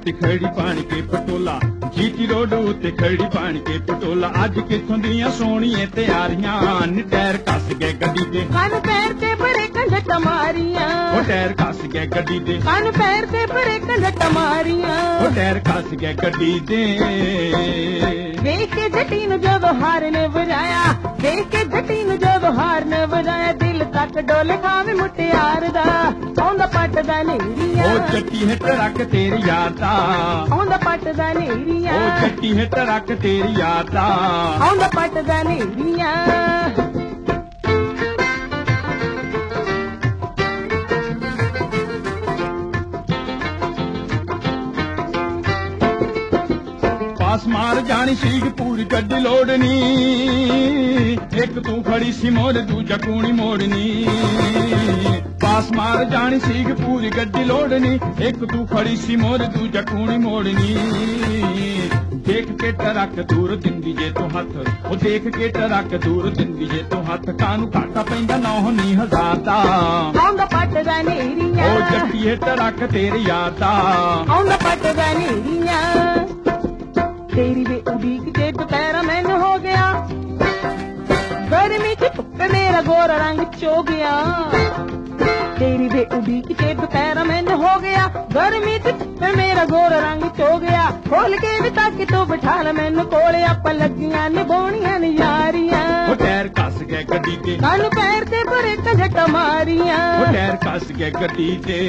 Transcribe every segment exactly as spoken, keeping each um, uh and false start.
उत्ते खड़ी पानी के पटोला, जीटी रोड उत्ते खड़ी पानी के पटोला। अज किथों दियां सोहणियां तैयारियां नी टैर कस गए गड्डी दे, कान पैर ते भरे कंढट मारियां। ओ टैर कस गए गड्डी दे, कान पैर ते भरे कंढट मारियां। ओ टैर कस गए गड्डी दे। देख के जटी नूं जदों हार ने वजाया, देख के जटी नूं जदों हार ने वजाया, दिल तक डोले खावे मुटियार दा आउंदा पटदा नेरिया। ओ जट्टी है ट्रक तेरी यार दा आउंदा पटदा नेरिया। ओ जट्टी है ट्रक तेरी यार दा आउंदा पटदा नेरिया। पास मार जानी सीग पूरी गड्डी लोड़नी, एक तू खड़ी सी मोड़ दूजा कूणी मोड़नी। पास मार जानी सीग पूरी गड्डी लोड़नी, एक तू खड़ी सी मोड़ दूजा कूणी मोड़नी। देख के ट्रक दूर दिंदी जे तू हथ, ओ देख के ट्रक दूर दिंदी जे तू हथ, कानू घाटा पैंदा नौ नी हजार दा आउंदा पटदा नेरिया। ओ जट्टी है ट्रक तेरी यार दा आउंदा पटदा नेरिया। तेरी वे उड़ीक के दोपहरा मैंने हो गया, गर्मी की धुप मेरा गोरा रंग चो गया। तेरी वे उड़ीक के दोपहरा मैंने हो गया, गर्मी की धुप मेरा गोरा रंग चो गया। खोल के भी ताकि तू बिठा ला मैनू कोले, आपां लगियां निभाउणियां ने यारियां। ओ टैर कस गए गड्डी दे, कान पैर ते भरे कंढट मारियां। ओ टैर कस गए गड्डी दे।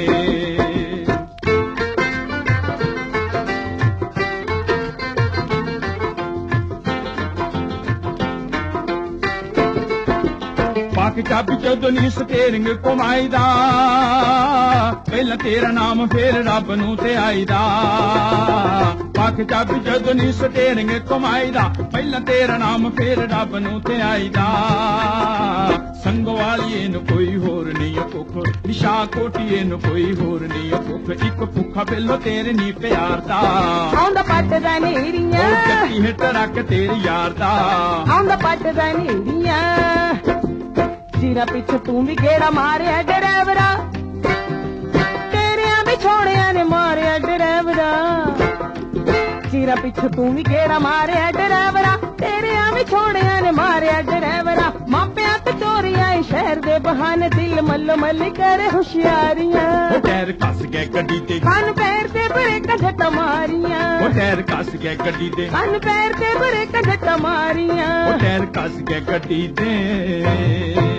पाक चाबी जदों नी स्टेरिंग घुमाईदा, पहला तेरा नाम फिर रब नूं ते आईदा। पाक चाबी जदों नी स्टेरिंग घुमाईदा, पहला तेरा नाम फिर रब नूं ते आईदा। संगो वालिए नूं कोई होर नहीं भुख, निशा कोटिए नूं कोई होर नहीं भुख, इक भुखा बिल्लो तेरे नी प्यार दा आउंदा पटदा नेरिया। ओ जट्टी है ट्रक तेरी यार दा आउंदा पटदा नेरिया। जीरा पिछ तू भी गेड़ा मारिया डरावरा, तेरिया भी छोड़िया ने मारिया डरावरा। जीरा पिछ तू भी गेड़ा मारिया डरावरा, तेरिया भी छोड़िया ने मारिया डरावरा। मापिया ते चोरिया शहर दे बहाने, दिल मल्लो मल्ली करे होशियारियां। ओ टैर कस गए गड्डी दे, कान पैर ते भरे कंढट मारियां। ओ टैर कस गए गड्डी दे, कान पैर ते भरे कंढट मारियां। ओ टैर कस गए गड्डी दे।